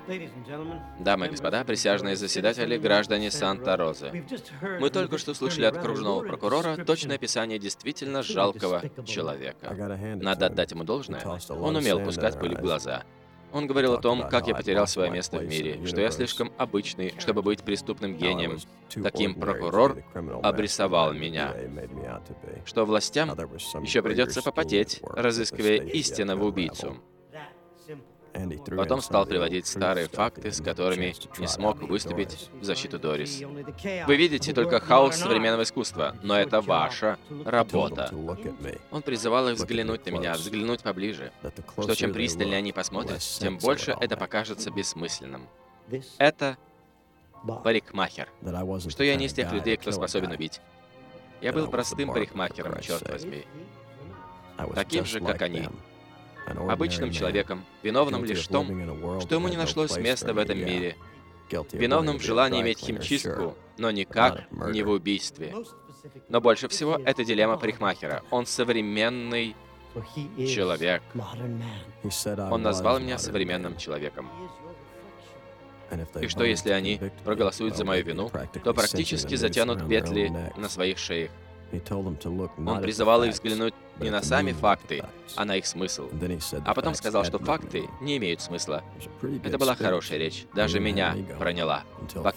Дамы и господа, присяжные заседатели, граждане Санта-Розы. Мы только что слышали от окружного прокурора точное описание действительно жалкого человека. Надо отдать ему должное. Он умел пускать пыль в глаза. Он говорил о том, как я потерял свое место в мире, что я слишком обычный, чтобы быть преступным гением. Таким прокурор обрисовал меня. Что властям еще придется попотеть, разыскивая истинного убийцу. Потом стал приводить старые факты, с которыми не смог выступить в защиту Дорис. Вы видите только хаос современного искусства, но это ваша работа. Он призывал их взглянуть на меня, взглянуть поближе, что чем пристальнее они посмотрят, тем больше это покажется бессмысленным. Это парикмахер, что я не из тех людей, кто способен убить. Я был простым парикмахером, черт возьми. Таким же, как они. Обычным человеком, виновным лишь в том, что ему не нашлось места в этом мире. Виновным в желании иметь химчистку, но никак не в убийстве. Но больше всего это дилемма парикмахера. Он современный человек. Он назвал меня современным человеком. И что, если они проголосуют за мою вину, то практически затянут петли на своих шеях. Он призывал их взглянуть не на сами факты, а на их смысл. А потом сказал, что факты не имеют смысла. Это была хорошая речь, даже меня проняла.